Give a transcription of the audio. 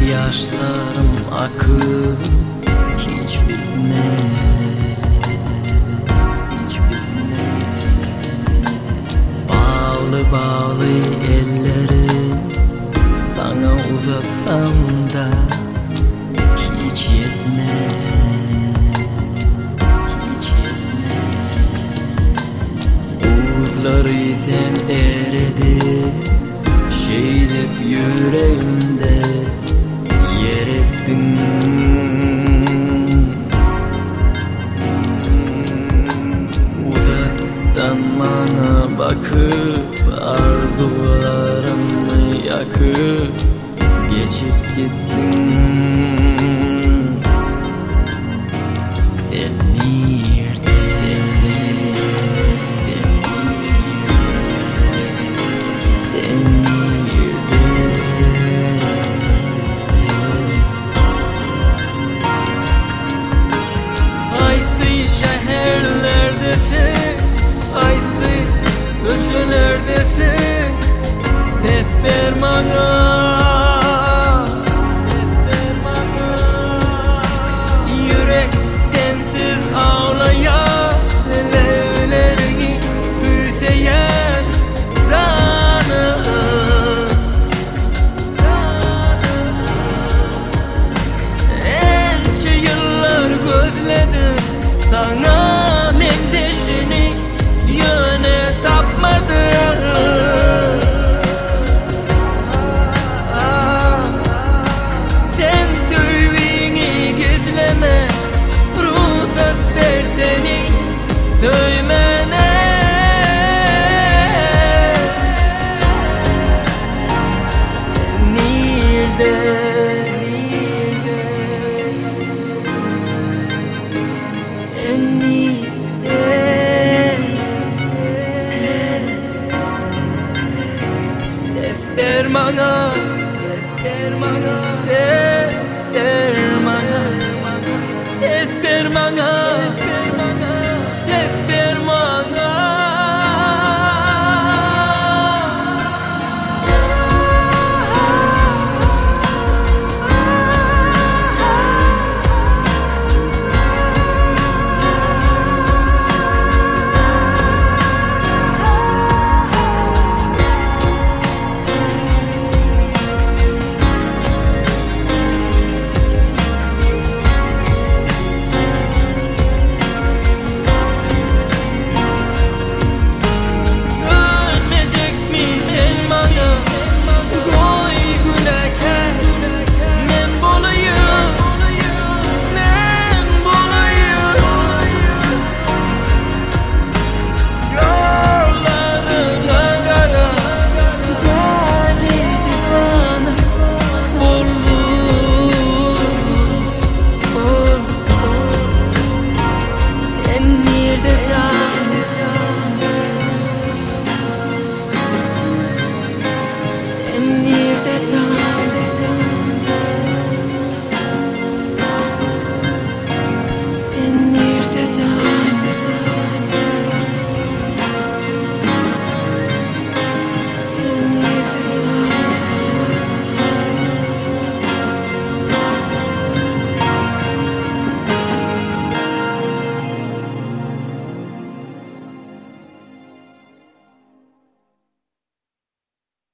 Yaşlarım akıp hiç bitmez, hiç bitmez. Bağlı bağlı elleri sana uzatsam da hiç yetmez, hiç yetmez. Uzları sen eredi, şeylep yüreğimde yer ettin. Uzaktan bana bakıp arzularımı yakıp geçip gittin. Sen nerede? Sen nerede? Aysı şehirlerdesin, aysı köşelerdesin. Ses ver bana, yürek sensiz ağlayan, ellerini büyüseyen canım. Ence yıllar gözledim sana menteşini, yöne tapmadım. Sen söylediğini gizleme, ruhsat ver seni söylemene. Nerede? Ver bana, ver bana, ver bana, ses ver bana.